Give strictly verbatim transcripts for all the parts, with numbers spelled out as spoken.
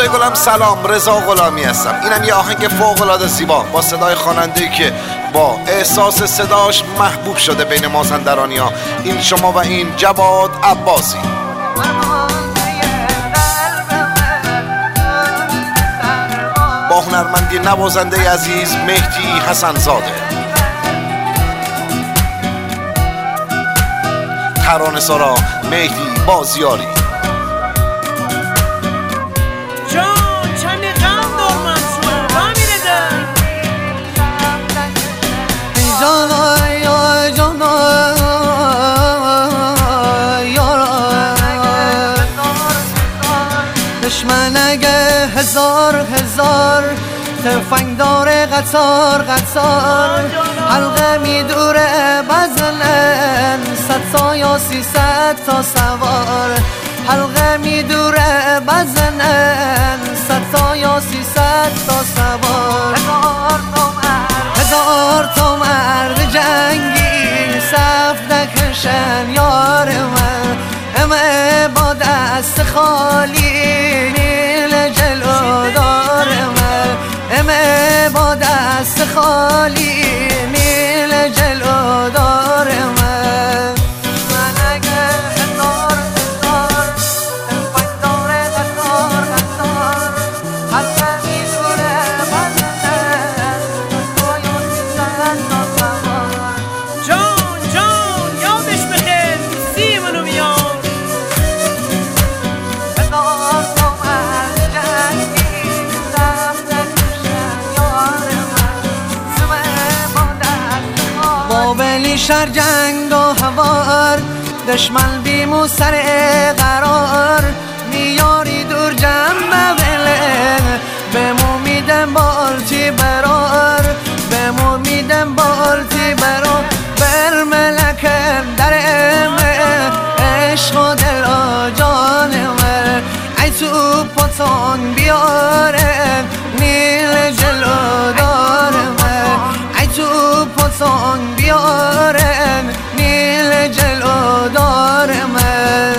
دوستای گلم سلام، رضا غلامی هستم. اینم یه آهنگ فوق العاده زیبا با صدای خواننده‌ای که با احساس صداش محبوب شده بین مازندرانی‌ها. این شما و این جواد عباسی. با هنرمندی نوازنده عزیز مهدی حسن زاده. ترانه سرا مهدی بازیاری. دشمن اگه هزار هزار تفنگ داره قطار قطار حلقه میدوره بزنن صد تا یا سیصد تا سوار حلقه میدوره بزنن صد تا یا سیصد تا سوار هزار تا مرد جنگی صف نکشن یار من همه با دست خالی نیل جلو دار من همه با دست خالی نیل جلو دار من من اگه هزار هزار تفنگ داره قطار قطار حلقه میدوره بزنن تو یا سیصد تا سوار جان جان یادش بخیر سی منو بیان بابلی شر جنگ و هوار دشمن بیمو سر قرار میاری دور جمع بله بمو میدم بالتی برار بمو میدم بالتی برار بر ملکم در امه عشق و دل و جانمه ای تو پتان بیاره نیل جلو دارمه ای تو پتان بیاره نیل جلو دارمه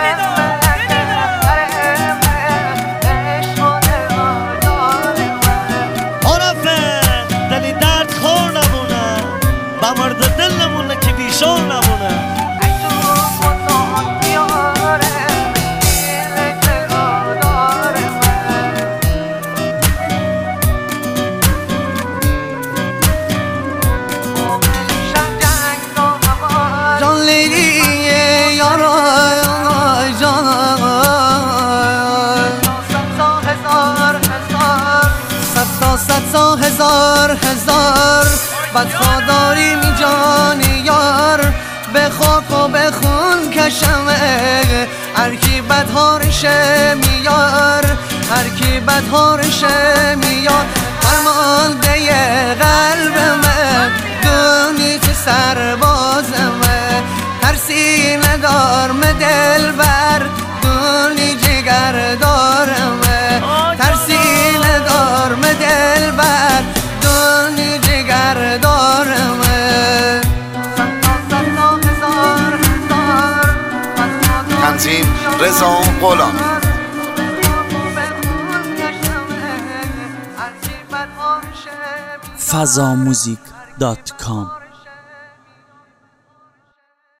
عرفه دلی درد خور نمونه با مرد دل نمونه که بیشور نمونه صد هزار هزار بدخواداری می جانی یار به خاک و به خون کشمه هر کی بدهارشه میار هر کی بدهارشه میار فرمانده قلبمه دونی که سربازمه ترسی ندارم دل بر دونی جگر دارمه ترسی ندارم دل بر دونی جگر دارمه تنظیم رضا غلامی. فضاموزیک دات کام